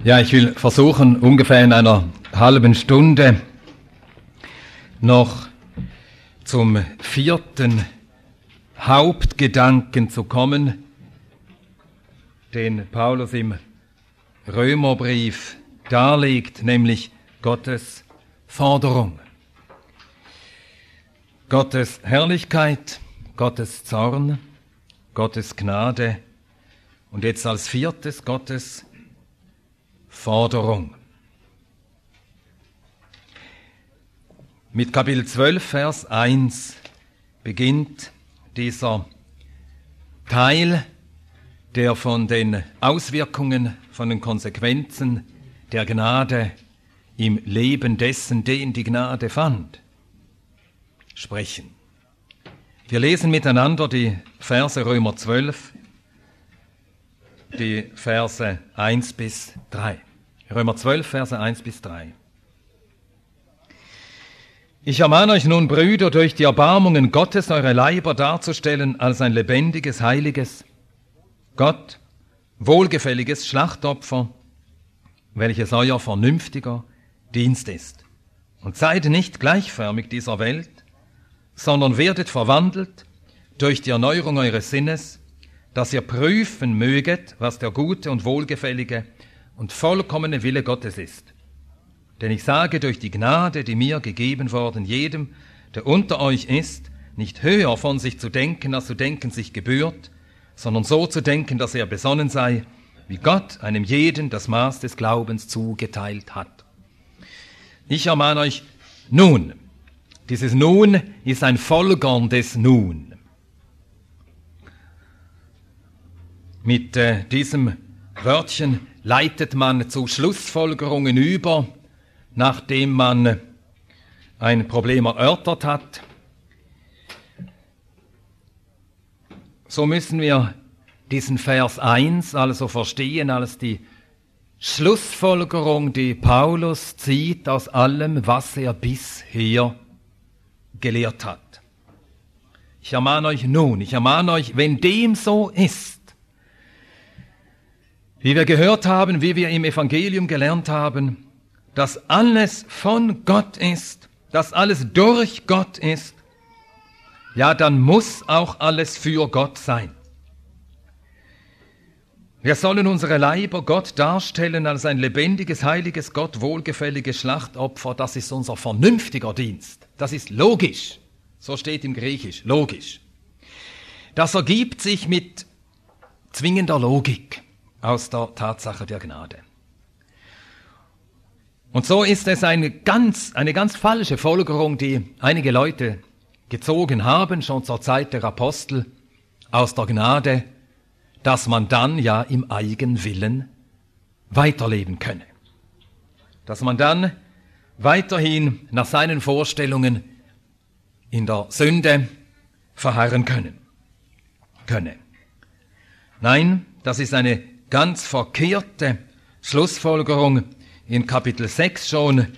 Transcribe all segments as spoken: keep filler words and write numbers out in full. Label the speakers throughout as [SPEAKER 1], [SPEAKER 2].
[SPEAKER 1] Ja, ich will versuchen, ungefähr in einer halben Stunde noch zum vierten Hauptgedanken zu kommen, den Paulus im Römerbrief darlegt, nämlich Gottes Forderung. Gottes Herrlichkeit, Gottes Zorn, Gottes Gnade und jetzt als viertes Gottes Forderung. Mit Kapitel zwölf, Vers eins beginnt dieser Teil, der von den Auswirkungen, von den Konsequenzen der Gnade im Leben dessen, den die Gnade fand, sprechen. Wir lesen miteinander die Verse Römer zwölf, die Verse eins bis drei. Römer zwölf, Verse eins bis drei. Ich ermahne euch nun, Brüder, durch die Erbarmungen Gottes eure Leiber darzustellen als ein lebendiges, heiliges, Gott wohlgefälliges Schlachtopfer, welches euer vernünftiger Dienst ist. Und seid nicht gleichförmig dieser Welt, sondern werdet verwandelt durch die Erneuerung eures Sinnes, dass ihr prüfen möget, was der gute und wohlgefällige und vollkommene Wille Gottes ist. Denn ich sage durch die Gnade, die mir gegeben worden, jedem, der unter euch ist, nicht höher von sich zu denken, als zu denken sich gebührt, sondern so zu denken, dass er besonnen sei, wie Gott einem jeden das Maß des Glaubens zugeteilt hat. Ich ermahne euch nun. Dieses Nun ist ein Folgern des Nun. Mit äh, diesem Wörtchen leitet man zu Schlussfolgerungen über, nachdem man ein Problem erörtert hat. So müssen wir diesen Vers eins also verstehen als die Schlussfolgerung, die Paulus zieht aus allem, was er bisher gelehrt hat. Ich ermahne euch nun, ich ermahne euch, wenn dem so ist, wie wir gehört haben, wie wir im Evangelium gelernt haben, dass alles von Gott ist, dass alles durch Gott ist, ja, dann muss auch alles für Gott sein. Wir sollen unsere Leiber Gott darstellen als ein lebendiges, heiliges, Gott wohlgefälliges Schlachtopfer. Das ist unser vernünftiger Dienst. Das ist logisch. So steht im Griechisch, logisch. Das ergibt sich mit zwingender Logik aus der Tatsache der Gnade. Und so ist es eine ganz, eine ganz falsche Folgerung, die einige Leute gezogen haben, schon zur Zeit der Apostel, aus der Gnade, dass man dann ja im Eigenwillen weiterleben könne. Dass man dann weiterhin nach seinen Vorstellungen in der Sünde verharren können, könne. Nein, das ist eine ganz verkehrte Schlussfolgerung. In Kapitel sechs schon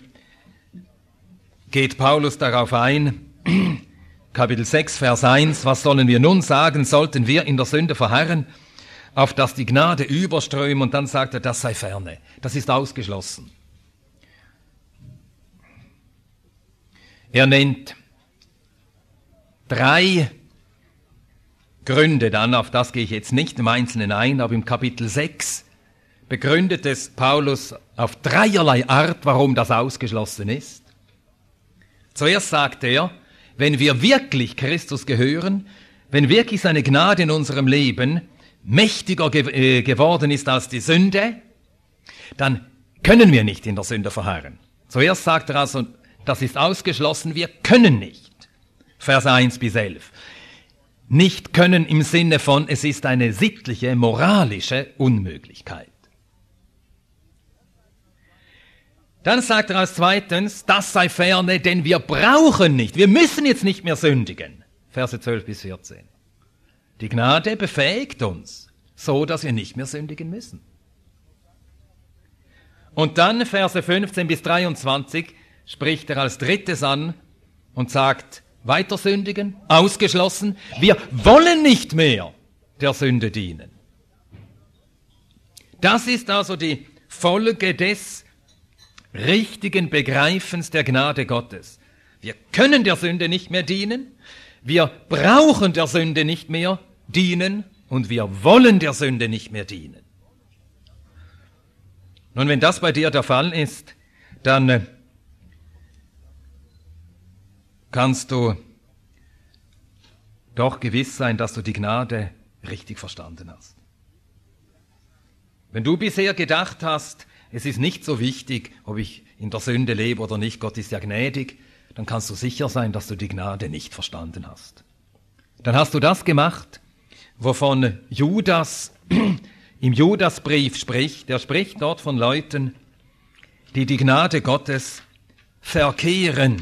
[SPEAKER 1] geht Paulus darauf ein, Kapitel sechs, Vers eins, was sollen wir nun sagen, sollten wir in der Sünde verharren, auf dass die Gnade überströme, und dann sagt er, das sei ferne, das ist ausgeschlossen. Er nennt drei Gründe dann, auf das gehe ich jetzt nicht im Einzelnen ein, aber im Kapitel sechs begründet es Paulus auf dreierlei Art, warum das ausgeschlossen ist. Zuerst sagt er, wenn wir wirklich Christus gehören, wenn wirklich seine Gnade in unserem Leben mächtiger ge- äh, geworden ist als die Sünde, dann können wir nicht in der Sünde verharren. Zuerst sagt er also, das ist ausgeschlossen, wir können nicht. Vers eins bis elf. Nicht können im Sinne von, es ist eine sittliche, moralische Unmöglichkeit. Dann sagt er als zweitens, das sei ferne, denn wir brauchen nicht, wir müssen jetzt nicht mehr sündigen. Verse zwölf bis vierzehn. Die Gnade befähigt uns, so dass wir nicht mehr sündigen müssen. Und dann Verse fünfzehn bis dreiundzwanzig spricht er als drittes an und sagt, weiter sündigen, ausgeschlossen, wir wollen nicht mehr der Sünde dienen. Das ist also die Folge des richtigen Begreifens der Gnade Gottes. Wir können der Sünde nicht mehr dienen, wir brauchen der Sünde nicht mehr dienen und wir wollen der Sünde nicht mehr dienen. Nun, wenn das bei dir der Fall ist, dann äh, kannst du doch gewiss sein, dass du die Gnade richtig verstanden hast. Wenn du bisher gedacht hast, es ist nicht so wichtig, ob ich in der Sünde lebe oder nicht, Gott ist ja gnädig, dann kannst du sicher sein, dass du die Gnade nicht verstanden hast. Dann hast du das gemacht, wovon Judas im Judasbrief spricht. Er spricht dort von Leuten, die die Gnade Gottes verkehren.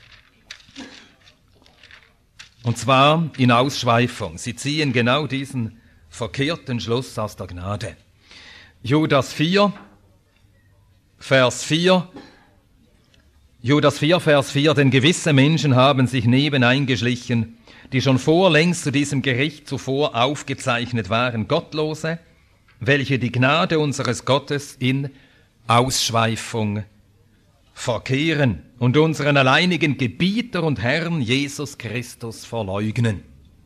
[SPEAKER 1] Und zwar in Ausschweifung. Sie ziehen genau diesen verkehrten Schluss aus der Gnade. Judas vier, Vers vier. Judas vier, Vers vier. Denn gewisse Menschen haben sich neben eingeschlichen, die schon vorlängst zu diesem Gericht zuvor aufgezeichnet waren, Gottlose, welche die Gnade unseres Gottes in Ausschweifung verkehren und unseren alleinigen Gebieter und Herrn Jesus Christus verleugnen.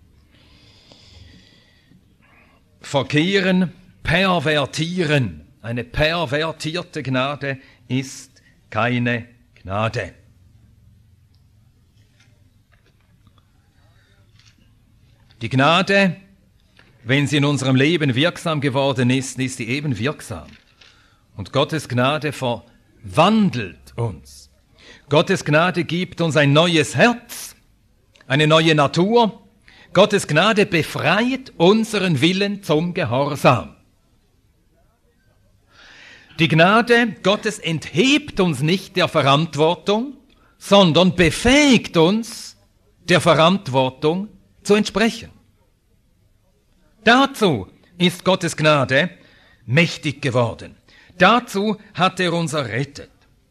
[SPEAKER 1] Verkehren, pervertieren. Eine pervertierte Gnade ist keine Gnade. Die Gnade, wenn sie in unserem Leben wirksam geworden ist, ist sie eben wirksam. Und Gottes Gnade verwandelt uns. Gottes Gnade gibt uns ein neues Herz, eine neue Natur. Gottes Gnade befreit unseren Willen zum Gehorsam. Die Gnade Gottes enthebt uns nicht der Verantwortung, sondern befähigt uns, der Verantwortung zu entsprechen. Dazu ist Gottes Gnade mächtig geworden. Dazu hat er uns errettet.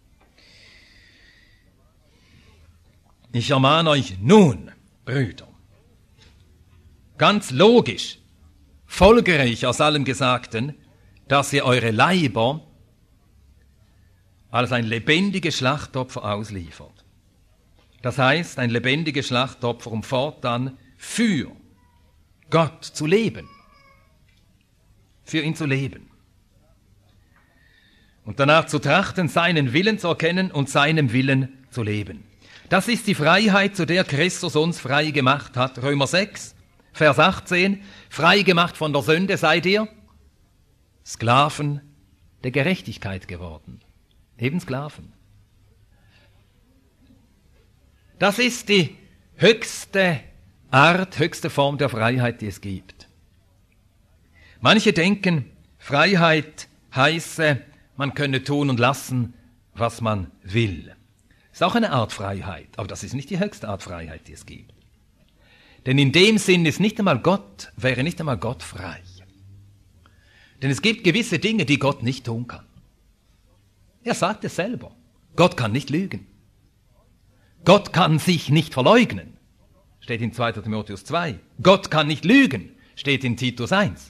[SPEAKER 1] Ich ermahne euch nun, Brüder, ganz logisch, folgereich aus allem Gesagten, dass ihr eure Leiber als ein lebendiges Schlachtopfer ausliefert. Das heißt, ein lebendiges Schlachtopfer, um fortan für Gott zu leben. Für ihn zu leben. Und danach zu trachten, seinen Willen zu erkennen und seinem Willen zu leben. Das ist die Freiheit, zu der Christus uns frei gemacht hat. Römer sechs, Vers achtzehn. Frei gemacht von der Sünde seid ihr Sklaven der Gerechtigkeit geworden. Eben Sklaven. Das ist die höchste Art, höchste Form der Freiheit, die es gibt. Manche denken, Freiheit heiße, man könne tun und lassen, was man will. Ist auch eine Art Freiheit, aber das ist nicht die höchste Art Freiheit, die es gibt. Denn in dem Sinn ist nicht einmal Gott, wäre nicht einmal Gott frei. Denn es gibt gewisse Dinge, die Gott nicht tun kann. Er sagt es selber. Gott kann nicht lügen. Gott kann sich nicht verleugnen. Steht in zweiter Timotheus zwei. Gott kann nicht lügen. Steht in Titus eins.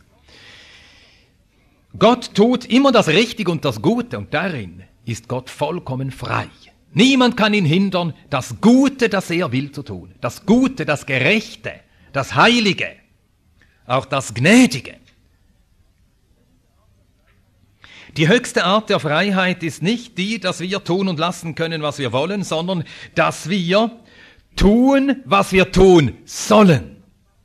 [SPEAKER 1] Gott tut immer das Richtige und das Gute und darin ist Gott vollkommen frei. Niemand kann ihn hindern, das Gute, das er will, zu tun. Das Gute, das Gerechte, das Heilige, auch das Gnädige. Die höchste Art der Freiheit ist nicht die, dass wir tun und lassen können, was wir wollen, sondern dass wir tun, was wir tun sollen.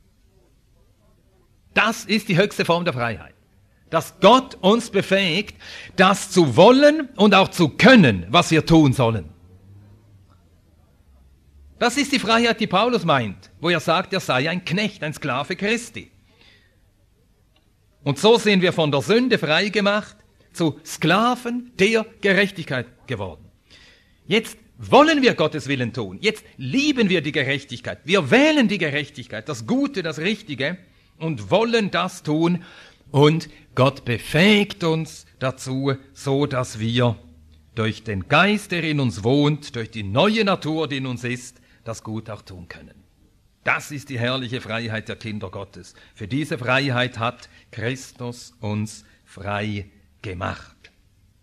[SPEAKER 1] Das ist die höchste Form der Freiheit. Dass Gott uns befähigt, das zu wollen und auch zu können, was wir tun sollen. Das ist die Freiheit, die Paulus meint, wo er sagt, er sei ein Knecht, ein Sklave Christi. Und so sind wir von der Sünde frei gemacht, zu Sklaven der Gerechtigkeit geworden. Jetzt wollen wir Gottes Willen tun. Jetzt lieben wir die Gerechtigkeit. Wir wählen die Gerechtigkeit, das Gute, das Richtige und wollen das tun. Und Gott befähigt uns dazu, so dass wir durch den Geist, der in uns wohnt, durch die neue Natur, die in uns ist, das Gut auch tun können. Das ist die herrliche Freiheit der Kinder Gottes. Für diese Freiheit hat Christus uns frei gemacht.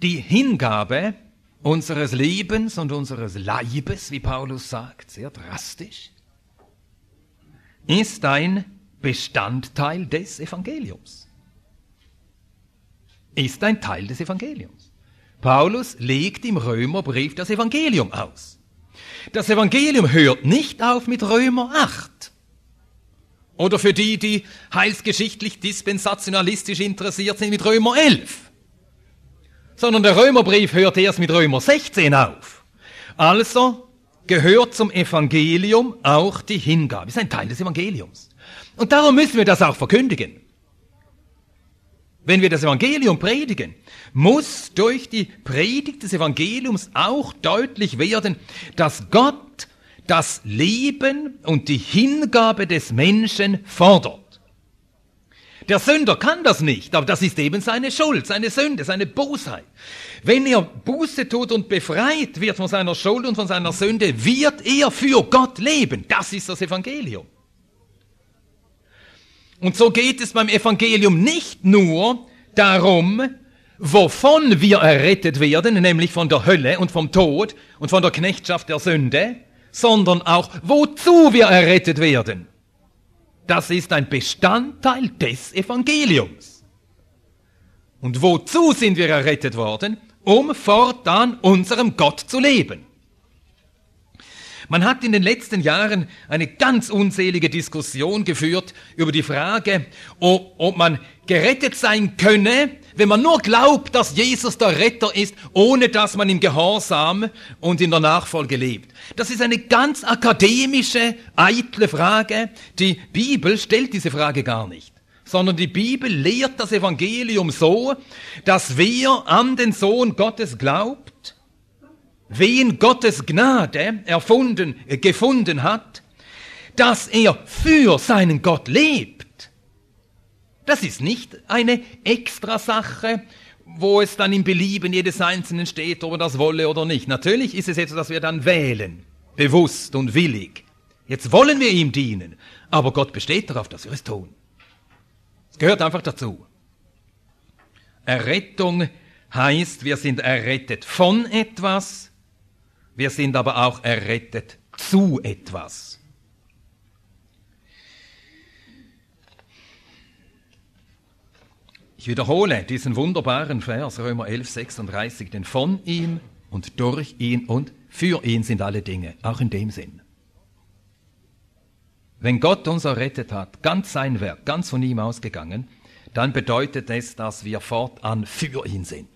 [SPEAKER 1] die Hingabe unseres Lebens und unseres Leibes, wie Paulus sagt, sehr drastisch, ist ein Bestandteil des Evangeliums. Ist ein Teil des Evangeliums. Paulus legt im Römerbrief das Evangelium aus. Das Evangelium hört nicht auf mit Römer acht. Oder für die, die heilsgeschichtlich dispensationalistisch interessiert sind, mit Römer elf. Sondern der Römerbrief hört erst mit Römer sechzehn auf. Also gehört zum Evangelium auch die Hingabe. Ist ein Teil des Evangeliums. Und darum müssen wir das auch verkündigen. Wenn wir das Evangelium predigen, muss durch die Predigt des Evangeliums auch deutlich werden, dass Gott das Leben und die Hingabe des Menschen fordert. Der Sünder kann das nicht, aber das ist eben seine Schuld, seine Sünde, seine Bosheit. Wenn er Buße tut und befreit wird von seiner Schuld und von seiner Sünde, wird er für Gott leben. Das ist das Evangelium. Und so geht es beim Evangelium nicht nur darum, wovon wir errettet werden, nämlich von der Hölle und vom Tod und von der Knechtschaft der Sünde, sondern auch, wozu wir errettet werden. Das ist ein Bestandteil des Evangeliums. Und wozu sind wir errettet worden? Um fortan unserem Gott zu leben. Man hat in den letzten Jahren eine ganz unselige Diskussion geführt über die Frage, ob, ob man gerettet sein könne, wenn man nur glaubt, dass Jesus der Retter ist, ohne dass man im Gehorsam und in der Nachfolge lebt. Das ist eine ganz akademische, eitle Frage. Die Bibel stellt diese Frage gar nicht, sondern die Bibel lehrt das Evangelium so, dass wer an den Sohn Gottes glaubt, wen Gottes Gnade erfunden, äh, gefunden hat, dass er für seinen Gott lebt. Das ist nicht eine Extrasache, wo es dann im Belieben jedes Einzelnen steht, ob er das wolle oder nicht. Natürlich ist es jetzt, dass wir dann wählen, bewusst und willig. Jetzt wollen wir ihm dienen, aber Gott besteht darauf, dass wir es tun. Es gehört einfach dazu. Errettung heißt, wir sind errettet von etwas, wir sind aber auch errettet zu etwas. Ich wiederhole diesen wunderbaren Vers, Römer elf, sechsunddreißig, denn von ihm und durch ihn und für ihn sind alle Dinge, auch in dem Sinn. Wenn Gott uns errettet hat, ganz sein Werk, ganz von ihm ausgegangen, dann bedeutet es, dass wir fortan für ihn sind.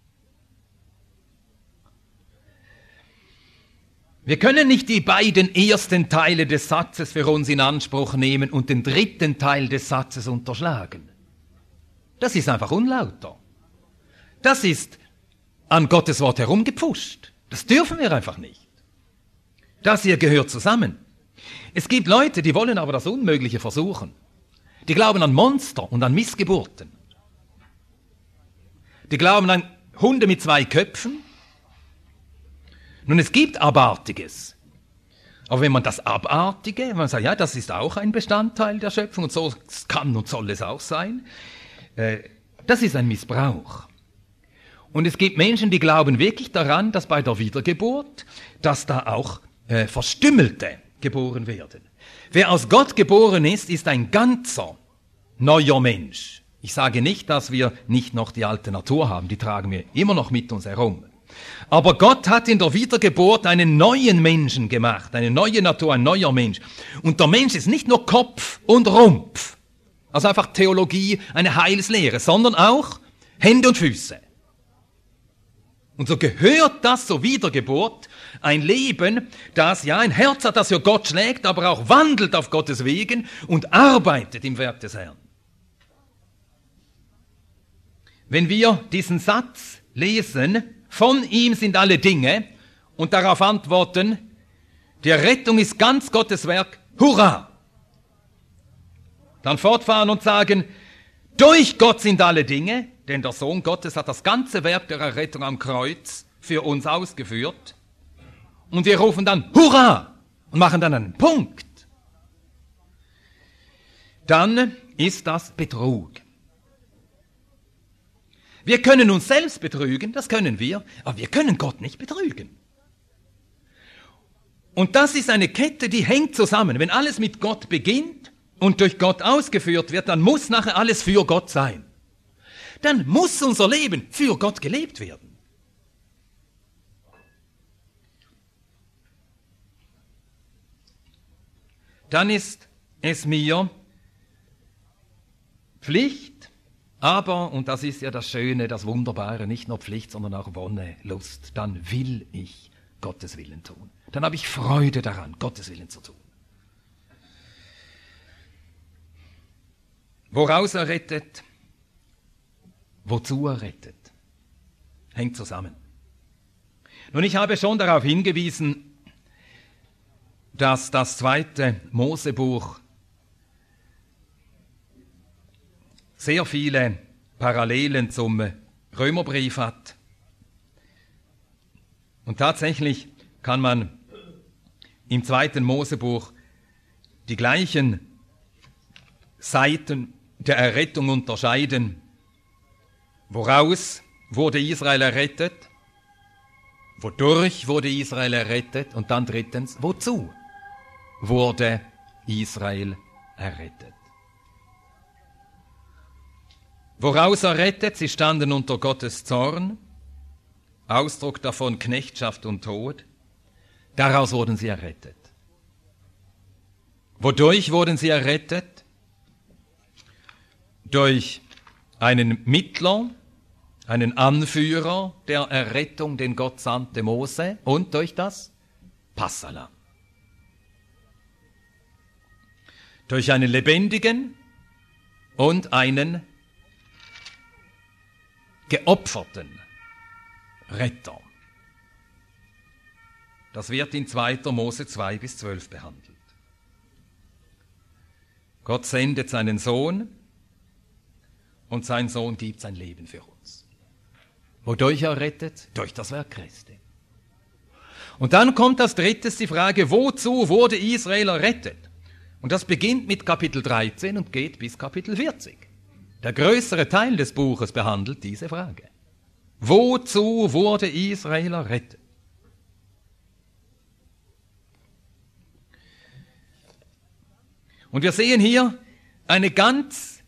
[SPEAKER 1] Wir können nicht die beiden ersten Teile des Satzes für uns in Anspruch nehmen und den dritten Teil des Satzes unterschlagen. Das ist einfach unlauter. Das ist an Gottes Wort herumgepfuscht. Das dürfen wir einfach nicht. Das hier gehört zusammen. Es gibt Leute, die wollen aber das Unmögliche versuchen. Die glauben an Monster und an Missgeburten. Die glauben an Hunde mit zwei Köpfen. Nun, es gibt Abartiges. Aber wenn man das Abartige, wenn man sagt, ja, das ist auch ein Bestandteil der Schöpfung und so kann und soll es auch sein, äh, das ist ein Missbrauch. Und es gibt Menschen, die glauben wirklich daran, dass bei der Wiedergeburt, dass da auch äh, Verstümmelte geboren werden. Wer aus Gott geboren ist, ist ein ganzer neuer Mensch. Ich sage nicht, dass wir nicht noch die alte Natur haben, die tragen wir immer noch mit uns herum. Aber Gott hat in der Wiedergeburt einen neuen Menschen gemacht, eine neue Natur, ein neuer Mensch. Und der Mensch ist nicht nur Kopf und Rumpf, also einfach Theologie, eine Heilslehre, sondern auch Hände und Füße. Und so gehört das zur Wiedergeburt, ein Leben, das ja ein Herz hat, das für Gott schlägt, aber auch wandelt auf Gottes Wegen und arbeitet im Werk des Herrn. Wenn wir diesen Satz lesen, von ihm sind alle Dinge, und darauf antworten, die Rettung ist ganz Gottes Werk, hurra! Dann fortfahren und sagen, durch Gott sind alle Dinge, denn der Sohn Gottes hat das ganze Werk der Errettung am Kreuz für uns ausgeführt. Und wir rufen dann, hurra! Und machen dann einen Punkt. Dann ist das Betrug. Wir können uns selbst betrügen, das können wir, aber wir können Gott nicht betrügen. Und das ist eine Kette, die hängt zusammen. Wenn alles mit Gott beginnt und durch Gott ausgeführt wird, dann muss nachher alles für Gott sein. Dann muss unser Leben für Gott gelebt werden. Dann ist es mir Pflicht, aber, und das ist ja das Schöne, das Wunderbare, nicht nur Pflicht, sondern auch Wonne, Lust, dann will ich Gottes Willen tun. Dann habe ich Freude daran, Gottes Willen zu tun. Woraus er rettet, wozu er rettet, hängt zusammen. Nun, ich habe schon darauf hingewiesen, dass das zweite Mosebuch sehr viele Parallelen zum Römerbrief hat. Und tatsächlich kann man im zweiten Mosebuch die gleichen Seiten der Errettung unterscheiden. Woraus wurde Israel errettet? Wodurch wurde Israel errettet? Und dann drittens, wozu wurde Israel errettet? Woraus errettet? Sie standen unter Gottes Zorn, Ausdruck davon Knechtschaft und Tod. Daraus wurden sie errettet. Wodurch wurden sie errettet? Durch einen Mittler, einen Anführer der Errettung, den Gott sandte, Mose, und durch das Passahlamm. Durch einen lebendigen und einen geopferten Retter. Das wird in zweiter Mose zwei bis zwölf behandelt. Gott sendet seinen Sohn und sein Sohn gibt sein Leben für uns. Wodurch er rettet? Durch das Werk Christi. Und dann kommt als drittes die Frage, wozu wurde Israel errettet? Und das beginnt mit Kapitel dreizehn und geht bis Kapitel vierzig. Der größere Teil des Buches behandelt diese Frage. Wozu wurde Israel errettet? Und wir sehen hier eine ganz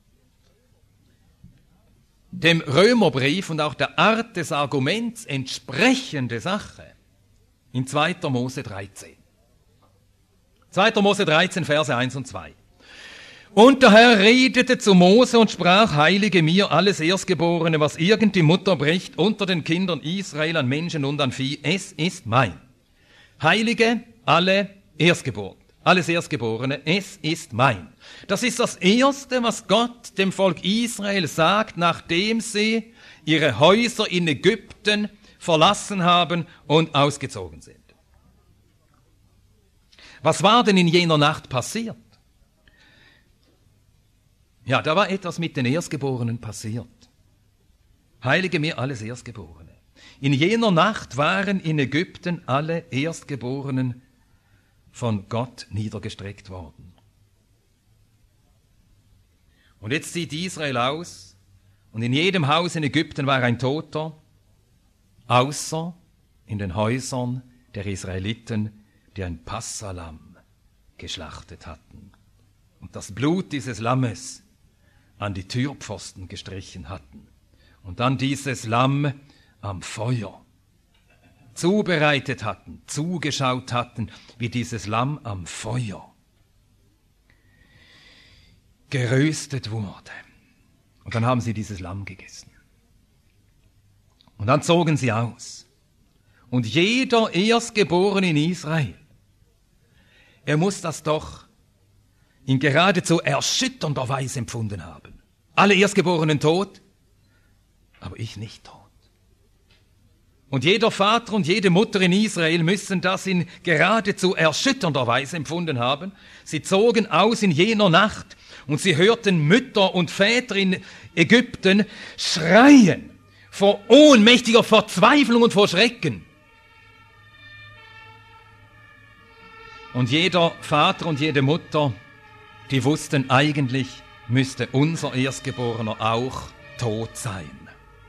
[SPEAKER 1] dem Römerbrief und auch der Art des Arguments entsprechende Sache in zweiter Mose dreizehn. zweiter Mose dreizehn, Verse eins und zwei. Und der Herr redete zu Mose und sprach, heilige mir alles Erstgeborene, was irgend die Mutter bricht unter den Kindern Israel an Menschen und an Vieh, es ist mein. Heilige alle Erstgeborenen. Alles Erstgeborene, es ist mein. Das ist das Erste, was Gott dem Volk Israel sagt, nachdem sie ihre Häuser in Ägypten verlassen haben und ausgezogen sind. Was war denn in jener Nacht passiert? Ja, da war etwas mit den Erstgeborenen passiert. Heilige mir alles Erstgeborene. In jener Nacht waren in Ägypten alle Erstgeborenen von Gott niedergestreckt worden. Und jetzt zieht Israel aus und in jedem Haus in Ägypten war ein Toter, außer in den Häusern der Israeliten, die ein Passahlamm geschlachtet hatten und das Blut dieses Lammes an die Türpfosten gestrichen hatten und dann dieses Lamm am Feuer zubereitet hatten, zugeschaut hatten, wie dieses Lamm am Feuer geröstet wurde. Und dann haben sie dieses Lamm gegessen. Und dann zogen sie aus. Und jeder Erstgeborene in Israel, er muss das doch in geradezu erschütternder Weise empfunden haben. Alle Erstgeborenen tot, aber ich nicht tot. Und jeder Vater und jede Mutter in Israel müssen das in geradezu erschütternder Weise empfunden haben. Sie zogen aus in jener Nacht und sie hörten Mütter und Väter in Ägypten schreien vor ohnmächtiger Verzweiflung und vor Schrecken. Und jeder Vater und jede Mutter, die wussten, eigentlich müsste unser Erstgeborener auch tot sein.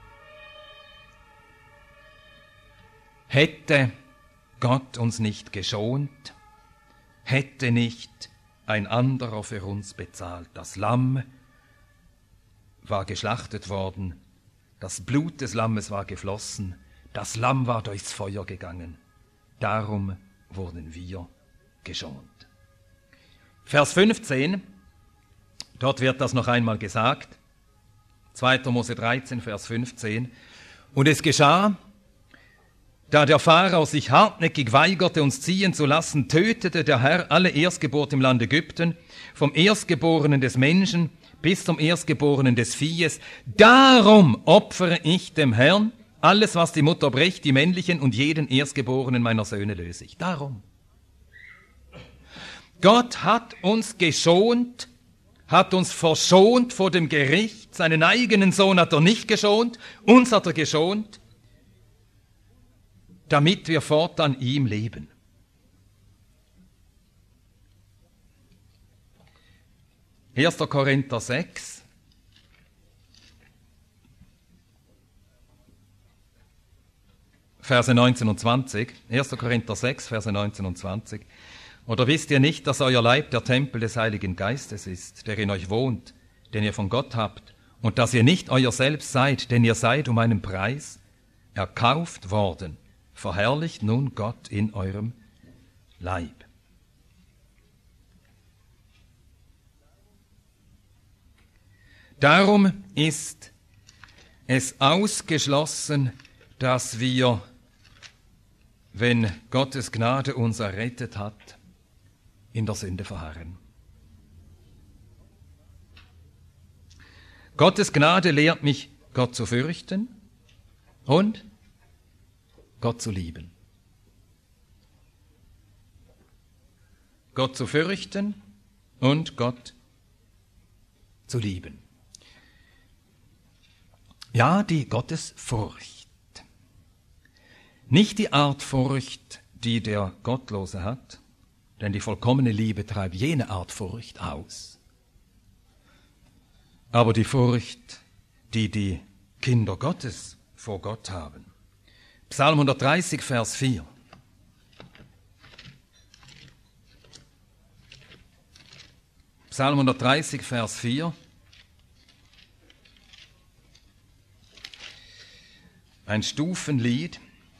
[SPEAKER 1] Hätte Gott uns nicht geschont, hätte nicht ein anderer für uns bezahlt. Das Lamm war geschlachtet worden, das Blut des Lammes war geflossen, das Lamm war durchs Feuer gegangen. Darum wurden wir geschont. Vers fünfzehn, dort wird das noch einmal gesagt. zweiter Mose dreizehn, Vers fünfzehn. Und es geschah, da der Pharao sich hartnäckig weigerte, uns ziehen zu lassen, tötete der Herr alle Erstgeburt im Land Ägypten, vom Erstgeborenen des Menschen bis zum Erstgeborenen des Viehes. Darum opfere ich dem Herrn alles, was die Mutter bricht, die männlichen und jeden Erstgeborenen meiner Söhne löse ich. Darum. Gott hat uns geschont, hat uns verschont vor dem Gericht. Seinen eigenen Sohn hat er nicht geschont, uns hat er geschont, damit wir fortan ihm leben. erster Korinther sechs. Verse neunzehn und zwanzig. erster Korinther sechs, Verse neunzehn und zwanzig. Oder wisst ihr nicht, dass euer Leib der Tempel des Heiligen Geistes ist, der in euch wohnt, den ihr von Gott habt, und dass ihr nicht euer selbst seid, denn ihr seid um einen Preis erkauft worden. Verherrlicht nun Gott in eurem Leib. Darum ist es ausgeschlossen, dass wir, wenn Gottes Gnade uns errettet hat, in der Sünde verharren. Gottes Gnade lehrt mich, Gott zu fürchten und Gott zu lieben. Gott zu fürchten und Gott zu lieben. Ja, die Gottesfurcht. Nicht die Art Furcht, die der Gottlose hat, denn die vollkommene Liebe treibt jene Art Furcht aus. Aber die Furcht, die die Kinder Gottes vor Gott haben. Psalm hundertdreißig, Vers vier. Psalm hundertdreißig, Vers vier. Ein Stufenlied.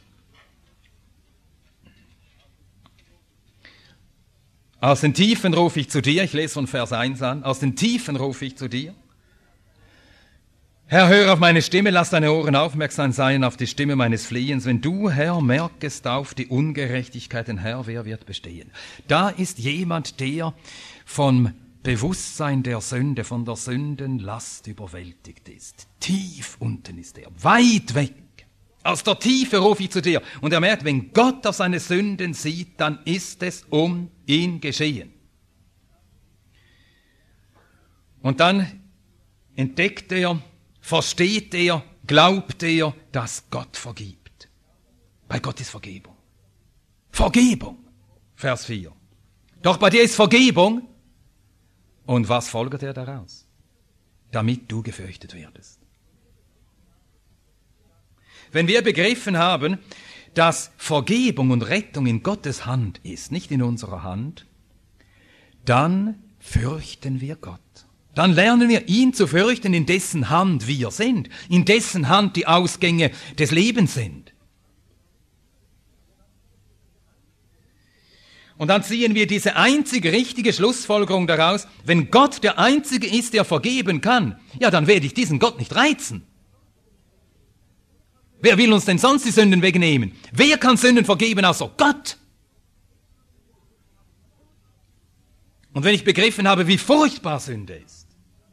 [SPEAKER 1] Aus den Tiefen rufe ich zu dir, ich lese von Vers eins an, aus den Tiefen rufe ich zu dir. Herr, höre auf meine Stimme, lass deine Ohren aufmerksam sein auf die Stimme meines Flehens. Wenn du, Herr, merkest auf die Ungerechtigkeiten, Herr, wer wird bestehen? Da ist jemand, der vom Bewusstsein der Sünde, von der Sündenlast überwältigt ist. Tief unten ist er, weit weg. Aus der Tiefe rufe ich zu dir. Und er merkt, wenn Gott auf seine Sünden sieht, dann ist es um ihn geschehen. Und dann entdeckt er, versteht er, glaubt er, dass Gott vergibt. Bei Gott ist Vergebung. Vergebung, Vers vier. Doch bei dir ist Vergebung. Und was folgt er daraus? Damit du gefürchtet werdest. Wenn wir begriffen haben, dass Vergebung und Rettung in Gottes Hand ist, nicht in unserer Hand, dann fürchten wir Gott. Dann lernen wir ihn zu fürchten, in dessen Hand wir sind, in dessen Hand die Ausgänge des Lebens sind. Und dann ziehen wir diese einzige richtige Schlussfolgerung daraus, wenn Gott der Einzige ist, der vergeben kann, ja, dann werde ich diesen Gott nicht reizen. Wer will uns denn sonst die Sünden wegnehmen? Wer kann Sünden vergeben außer Gott? Und wenn ich begriffen habe, wie furchtbar Sünde ist,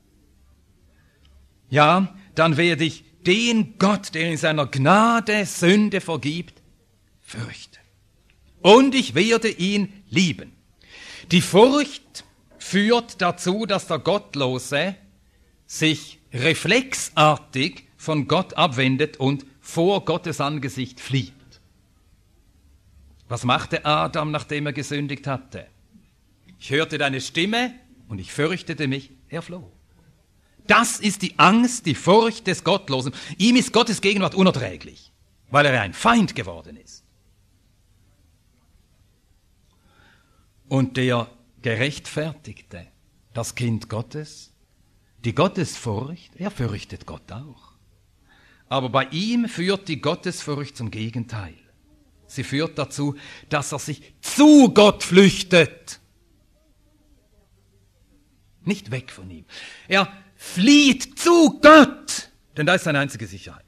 [SPEAKER 1] ja, dann werde ich den Gott, der in seiner Gnade Sünde vergibt, fürchten. Und ich werde ihn lieben. Die Furcht führt dazu, dass der Gottlose sich reflexartig von Gott abwendet und vor Gottes Angesicht flieht. Was machte Adam, nachdem er gesündigt hatte? Ich hörte deine Stimme und ich fürchtete mich, er floh. Das ist die Angst, die Furcht des Gottlosen. Ihm ist Gottes Gegenwart unerträglich, weil er ein Feind geworden ist. Und der Gerechtfertigte, das Kind Gottes, die Gottesfurcht, er fürchtet Gott auch. Aber bei ihm führt die Gottesfurcht zum Gegenteil. Sie führt dazu, dass er sich zu Gott flüchtet. Nicht weg von ihm. Er flieht zu Gott, denn da ist seine einzige Sicherheit.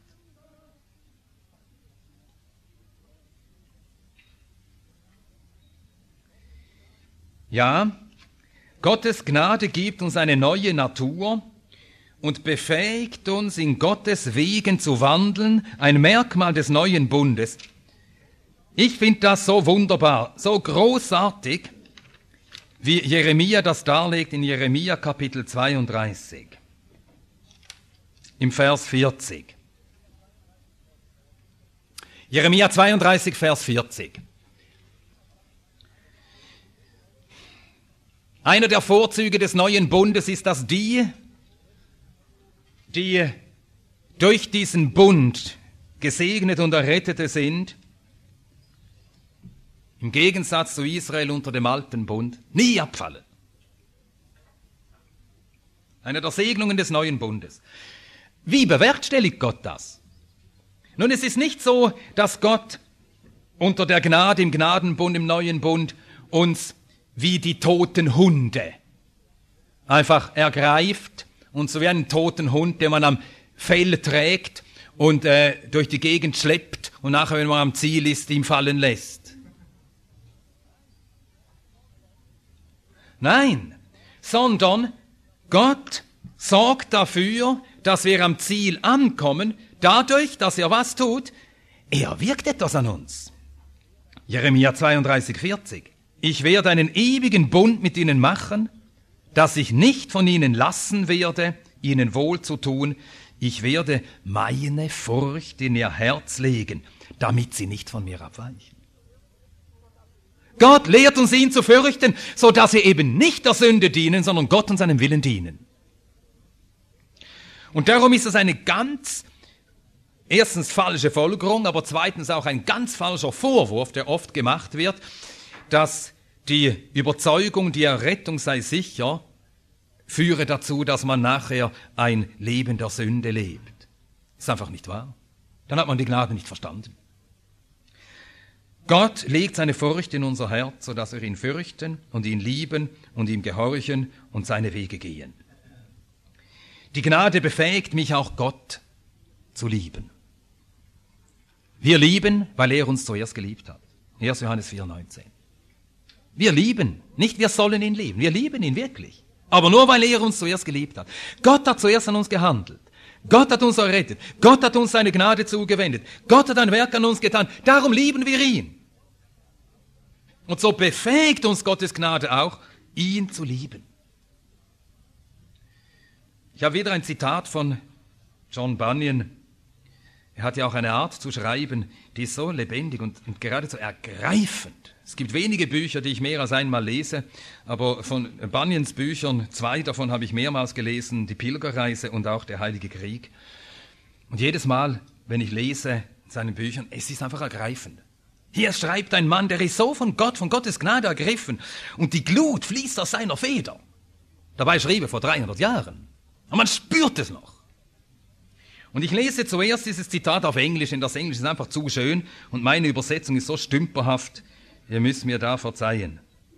[SPEAKER 1] Ja, Gottes Gnade gibt uns eine neue Natur und befähigt uns, in Gottes Wegen zu wandeln, ein Merkmal des neuen Bundes. Ich finde das so wunderbar, so großartig, wie Jeremia das darlegt in Jeremia Kapitel zweiunddreißig, im Vers vierzig. Jeremia zweiunddreißig, Vers vierzig. Einer der Vorzüge des neuen Bundes ist, dass die, die durch diesen Bund gesegnet und Errettete sind, im Gegensatz zu Israel unter dem alten Bund, nie abfallen. Eine der Segnungen des neuen Bundes. Wie bewerkstelligt Gott das? Nun, es ist nicht so, dass Gott unter der Gnade im Gnadenbund, im neuen Bund, uns wie die toten Hunde einfach ergreift und so wie einen toten Hund, den man am Fell trägt und äh, durch die Gegend schleppt und nachher, wenn man am Ziel ist, ihm fallen lässt. Nein, sondern Gott sorgt dafür, dass wir am Ziel ankommen, dadurch, dass er was tut, er wirkt etwas an uns. Jeremia zweiunddreißig, vierzig. Ich werde einen ewigen Bund mit ihnen machen, dass ich nicht von ihnen lassen werde, ihnen wohl zu tun. Ich werde meine Furcht in ihr Herz legen, damit sie nicht von mir abweichen. Gott lehrt uns, ihn zu fürchten, so dass wir eben nicht der Sünde dienen, sondern Gott und seinem Willen dienen. Und darum ist es eine ganz, erstens falsche Folgerung, aber zweitens auch ein ganz falscher Vorwurf, der oft gemacht wird, dass die Überzeugung, die Errettung sei sicher, führe dazu, dass man nachher ein Leben der Sünde lebt. Das ist einfach nicht wahr. Dann hat man die Gnade nicht verstanden. Gott legt seine Furcht in unser Herz, sodass wir ihn fürchten und ihn lieben und ihm gehorchen und seine Wege gehen. Die Gnade befähigt mich auch, Gott zu lieben. Wir lieben, weil er uns zuerst geliebt hat. erster Johannes vier, neunzehn. Wir lieben, nicht wir sollen ihn lieben, wir lieben ihn wirklich. Aber nur, weil er uns zuerst geliebt hat. Gott hat zuerst an uns gehandelt. Gott hat uns errettet. Gott hat uns seine Gnade zugewendet. Gott hat ein Werk an uns getan. Darum lieben wir ihn. Und so befähigt uns Gottes Gnade auch, ihn zu lieben. Ich habe wieder ein Zitat von John Bunyan. Er hat ja auch eine Art zu schreiben, die ist so lebendig und, und geradezu ergreifend. Es gibt wenige Bücher, die ich mehr als einmal lese, aber von Bunyans Büchern, zwei davon habe ich mehrmals gelesen, die Pilgerreise und auch der Heilige Krieg. Und jedes Mal, wenn ich lese in seinen Büchern, es ist einfach ergreifend. Hier schreibt ein Mann, der ist so von Gott, von Gottes Gnade ergriffen und die Glut fließt aus seiner Feder. Dabei schrieb er vor dreihundert Jahren. Und man spürt es noch. Und ich lese zuerst dieses Zitat auf Englisch, denn das Englisch ist einfach zu schön und meine Übersetzung ist so stümperhaft, ihr müsst mir da verzeihen.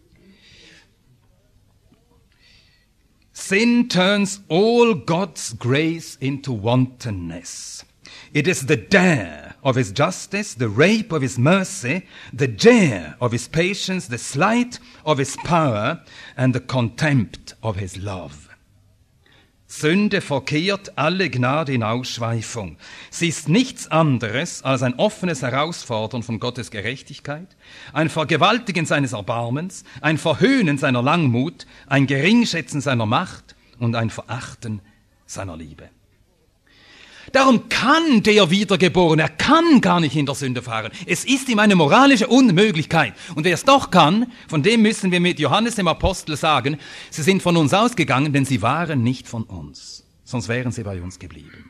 [SPEAKER 1] Sin turns all God's grace into wantonness. It is the dare of his justice, the rape of his mercy, the dare of his patience, the slight of his power and the contempt of his love. Sünde verkehrt alle Gnade in Ausschweifung. Sie ist nichts anderes als ein offenes Herausfordern von Gottes Gerechtigkeit, ein Vergewaltigen seines Erbarmens, ein Verhöhnen seiner Langmut, ein Geringschätzen seiner Macht und ein Verachten seiner Liebe. Darum kann der Wiedergeborene, er kann gar nicht in der Sünde fahren. Es ist ihm eine moralische Unmöglichkeit. Und wer es doch kann, von dem müssen wir mit Johannes dem Apostel sagen, sie sind von uns ausgegangen, denn sie waren nicht von uns. Sonst wären sie bei uns geblieben.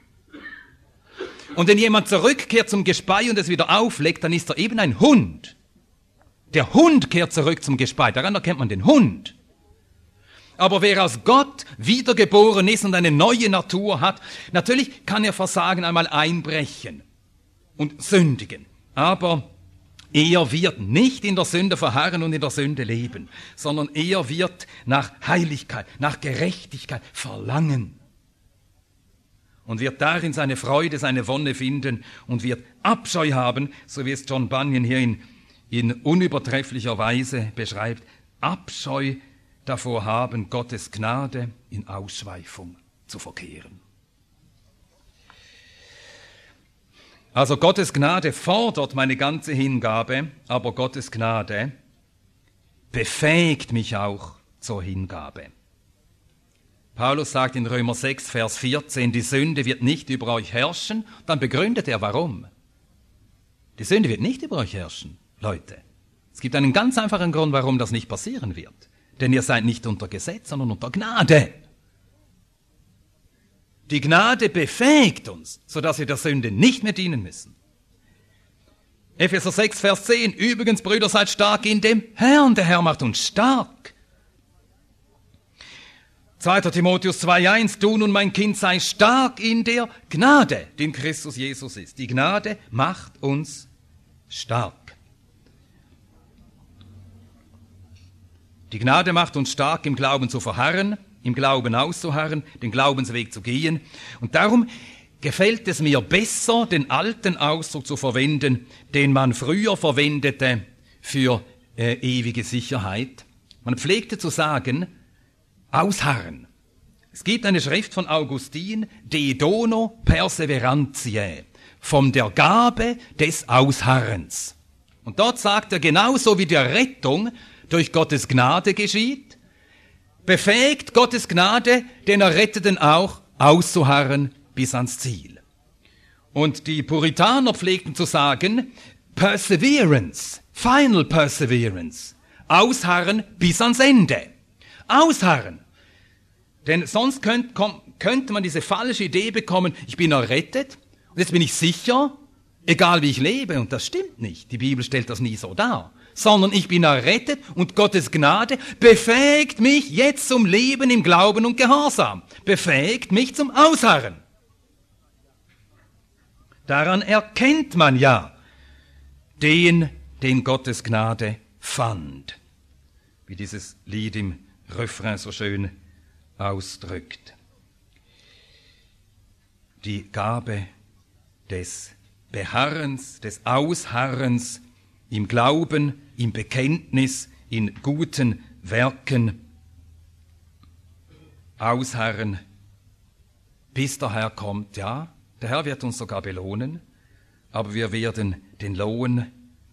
[SPEAKER 1] Und wenn jemand zurückkehrt zum Gespei und es wieder auflegt, dann ist er eben ein Hund, Der Hund kehrt zurück zum Gespeit, daran erkennt man den Hund. Aber wer aus Gott wiedergeboren ist und eine neue Natur hat, natürlich kann er Versagen einmal einbrechen und sündigen. Aber er wird nicht in der Sünde verharren und in der Sünde leben, sondern er wird nach Heiligkeit, nach Gerechtigkeit verlangen. Und wird darin seine Freude, seine Wonne finden und wird Abscheu haben, so wie es John Bunyan hier in, in unübertrefflicher Weise beschreibt, Abscheu davor haben, Gottes Gnade in Ausschweifung zu verkehren. Also Gottes Gnade fordert meine ganze Hingabe, aber Gottes Gnade befähigt mich auch zur Hingabe. Paulus sagt in Römer sechs, Vers vierzehn, die Sünde wird nicht über euch herrschen. Dann begründet er, warum. Die Sünde wird nicht über euch herrschen, Leute. Es gibt einen ganz einfachen Grund, warum das nicht passieren wird. Denn ihr seid nicht unter Gesetz, sondern unter Gnade. Die Gnade befähigt uns, sodass wir der Sünde nicht mehr dienen müssen. Epheser sechs, Vers zehn, übrigens, Brüder, seid stark in dem Herrn. Der Herr macht uns stark. zweiter Timotheus zwei, eins, du nun, mein Kind, sei stark in der Gnade, die in Christus Jesus ist. Die Gnade macht uns stark. Die Gnade macht uns stark, im Glauben zu verharren, im Glauben auszuharren, den Glaubensweg zu gehen. Und darum gefällt es mir besser, den alten Ausdruck zu verwenden, den man früher verwendete für äh, ewige Sicherheit. Man pflegte zu sagen, ausharren. Es gibt eine Schrift von Augustin, De dono perseverantiae, von der Gabe des Ausharrens. Und dort sagt er, genauso wie die Rettung durch Gottes Gnade geschieht, befähigt Gottes Gnade den Erretteten auch, auszuharren bis ans Ziel. Und die Puritaner pflegten zu sagen, Perseverance, Final Perseverance, ausharren bis ans Ende. Ausharren. Denn sonst könnt, komm, könnte man diese falsche Idee bekommen, ich bin errettet und jetzt bin ich sicher, egal wie ich lebe. Und das stimmt nicht. Die Bibel stellt das nie so dar. Sondern ich bin errettet und Gottes Gnade befähigt mich jetzt zum Leben im Glauben und Gehorsam. Befähigt mich zum Ausharren. Daran erkennt man ja den, den Gottes Gnade fand. Wie dieses Lied im Refrain so schön ausdrückt. Die Gabe des Beharrens, des Ausharrens im Glauben, im Bekenntnis, in guten Werken. Ausharren, bis der Herr kommt. Ja, der Herr wird uns sogar belohnen, aber wir werden den Lohn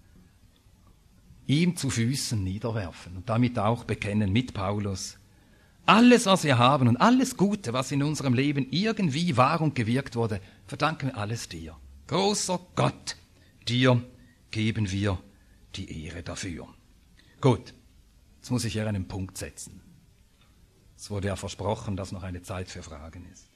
[SPEAKER 1] ihm zu Füßen niederwerfen und damit auch bekennen mit Paulus, alles, was wir haben und alles Gute, was in unserem Leben irgendwie war und gewirkt wurde, verdanken wir alles dir. Großer Gott, dir geben wir die Ehre dafür. Gut, jetzt muss ich hier einen Punkt setzen. Es wurde ja versprochen, dass noch eine Zeit für Fragen ist.